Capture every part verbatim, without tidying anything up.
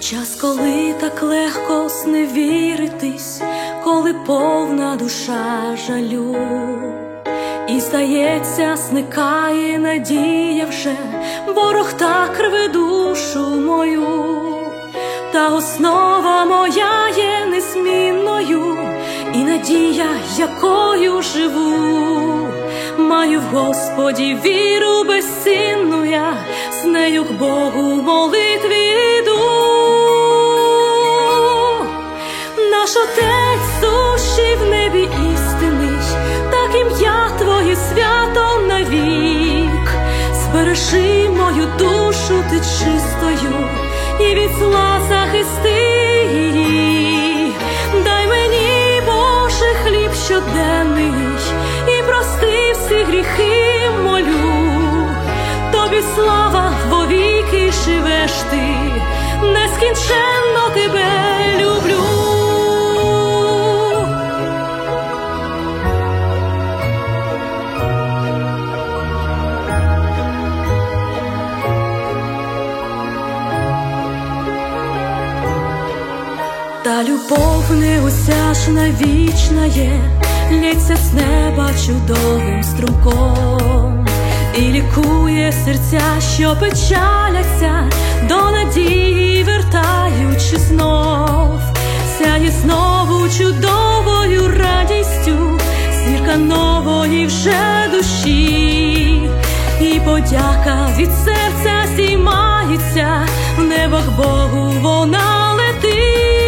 Час, коли так легко зневіритись, коли повна душа жалю, і, здається, зникає надія вже, ворог так рве душу мою. Та основа моя є незмінною, і надія, якою живу. Маю в Господі віру безцінну я, з нею к Богу в молитві йду. Наш Отець сущий в небі істинний, так ім'я Твоє свято навік. Збережи мою душу ти чистою, і від зла захисти її. Дай мені, Боже, хліб щоденний, і прости всі гріхи, молю. Тобі слава, вовіки живеш ти, нескінченно тебе люблю. Та любов неосяжна, вічна є, лється з неба чудовим струмком, і лікує серця, що печаляться, до надії вертаючи знов. Сяє знову чудовою радістю зірка нової вже душі, і подяка від серця здіймається, в небо к Богу вона летить.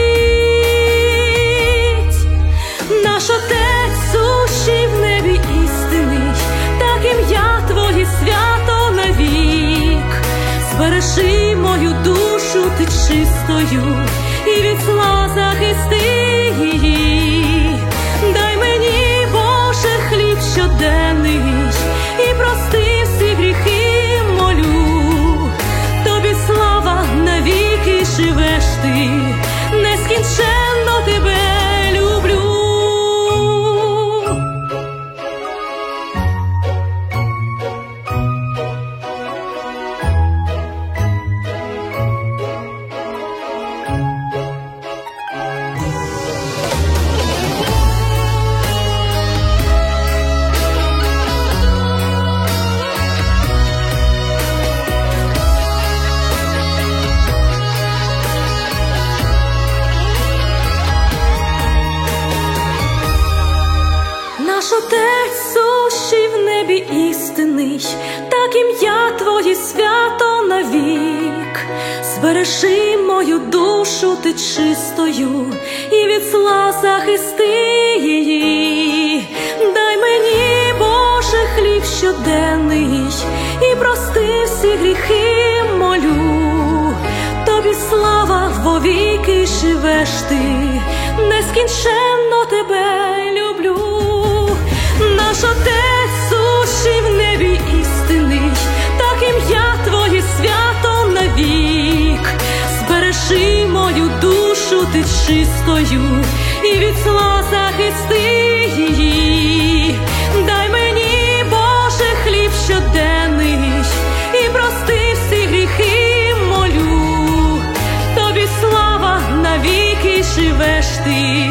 Наш Отець сущий в небі істинний, так ім'я Твоє свято навік. Збережи мою душу ти чистою, і від зла захисти її. Дай мені, Боже, хліб щоденний, і прости всі гріхи, молю. Тобі слава, навіки живеш ти, нескінченно тебе люблю. Наш Отець сущий в небі істинний, так ім'я Твоє свято навік. Збережи мою душу ти чистою, і від зла захисти її. Дай мені, Боже, хліб щоденний, і прости всі гріхи, молю. Тобі слава, вовіки живеш ти, нескінченно тебе люблю. Наш Отець сущий в небі істинний, так ім'я Твоє свято навік. Збережи мою душу ти чистою, і від зла захисти її. Дай мені, Боже, хліб щоденний, і прости всі гріхи, молю. Тобі слава, навіки живеш ти,